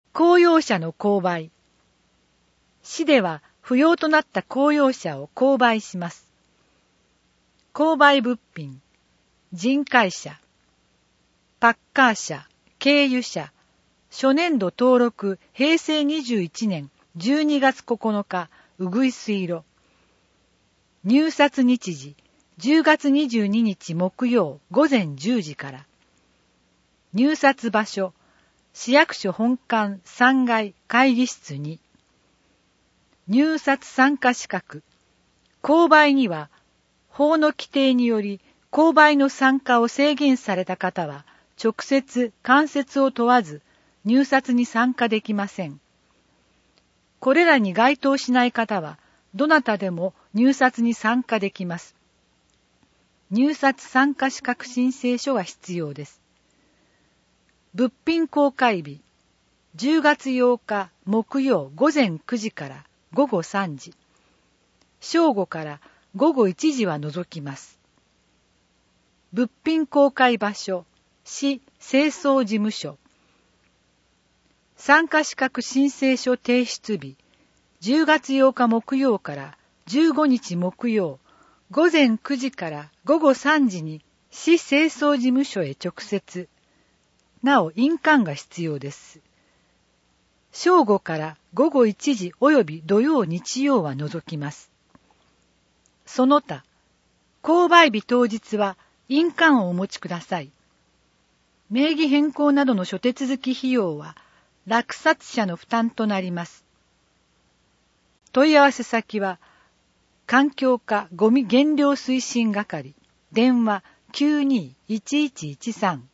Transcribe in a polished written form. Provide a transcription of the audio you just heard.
公用車の購買。市では不要となった公用車を購買します。購買物品、人会車、パッカー車、軽油車、初年度登録平成21年12月9日、うぐいす色。入札日時、10月22日木曜午前10時から。入札場所、市役所本館3階会議室に。入札参加資格。購買には、法の規定により、購買の参加を制限された方は、直接、間接を問わず、入札に参加できません。これらに該当しない方は、どなたでも入札に参加できます。入札参加資格申請書が必要です。物品公開日、10月8日木曜午前9時から午後3時、正午から午後1時は除きます。物品公開場所、市清掃事務所。参加資格申請書提出日、10月8日木曜から15日木曜、午前9時から午後3時に市清掃事務所へ直接。なお印鑑が必要です。正午から午後1時及び土曜日曜は除きます。その他、購買日当日は印鑑をお持ちください。名義変更などの諸手続き費用は落札者の負担となります。問い合わせ先は、環境課ゴミ減量推進係、電話 92-1113